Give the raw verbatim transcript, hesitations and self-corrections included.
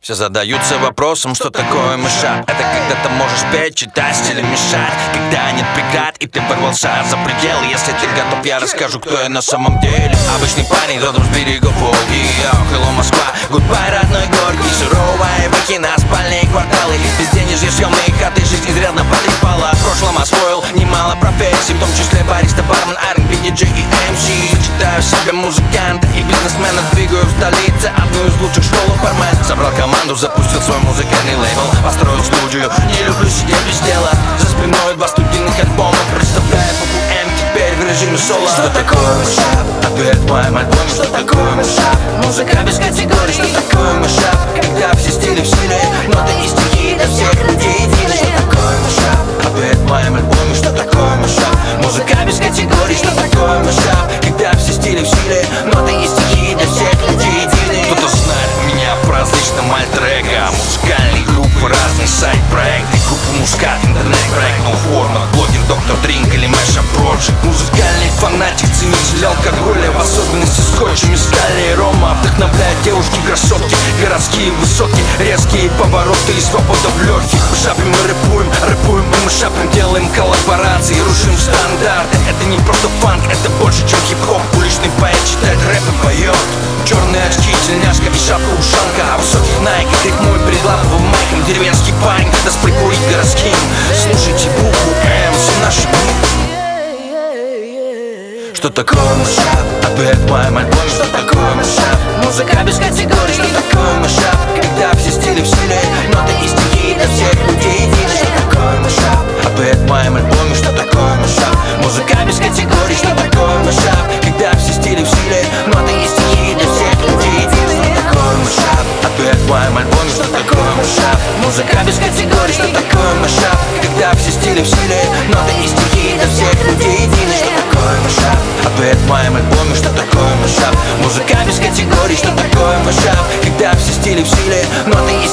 Все задаются вопросом, что такое мышат. Это когда ты можешь петь, читать или мешать, когда нет преград и ты ворвался за пределы. Если ты готов, я расскажу, кто я на самом деле. Обычный парень, родом с берегов Волги. Hello, Москва, гудбай, родной Горький. Суровая выкина, спальные кварталы, безденежье, съемные хаты, жизнь изрядно потрепала. В прошлом освоил немало профессий, в том числе бариста, бармен, ар энд би, диджей и эм си. Сочетаю в себе музыканта и бизнесмена, двигаю в столице одну из лучших школ бармен. Собрал команду, запустил свой музыкальный лейбл, построил студию, не люблю сидеть без дела. За спиной два студийных альбома, представляя букву М теперь в режиме соло. Что такое мышап? Ответ в моем альбоме. Что такое мышап? Музыка без категорий. Что такое мышап? Когда все стили в силе, ноты и стихи для всех людей едины. Что такое мышап? Ответ в моем альбоме. Что такое мышап? Музыка без категорий. Что такое мышап? Когда все стили в силе, ноты и стихи для всех людей едины. Кто-то знает меня по различным альтер-эго, музыкальные группы, разные сайт-проекты, группа Мускат, интернет-проект, no формат, блогер, доктор Дринк или Мэша Проджект. Музыкальный фанатик, ценитель алкоголя, в особенности скотча, мескаля и рома. Вдохновляют девушки, красотки, городские высотки, резкие повороты и свобода в легких. Мы шапим, мы рэпуем, рэпуем, и мы шапим, делаем коллаборации, рушим стандарты. Это не просто фанк, это больше, чем хип-хоп. Уличный поэт читает рэп и поет. Черные очки, тельняшка и шапка-ушанка, а высоких найках ритмует перед ламповым майком. Деревенский парень, даст прикурить городским. Слушайте букву М, все наши дни. Что такое мышап? Ответ в моем альбоме. Что такое мышап? Музыка без категорий. Что такое мышап? Когда все стили в силе, ноты и стихи для всех людей едины. Что такое мышап? Ответ в моем альбоме. Что такое мышап? Музыка без категорий. Что такое мышап? Когда все стили в силе, ноты и стихи для всех людей едины. Что такое мышап? Ответ в моем альбоме. Что такое мышап? Музыка без категорий. Что такое мышап? Когда все стили в силе, ноты и стихи для всех людей едины. Что такое мышап? Ответ в моем альбоме. Что такое мышап? Музыка без категорий. Что такое мышап? Когда все стили в силе, ноты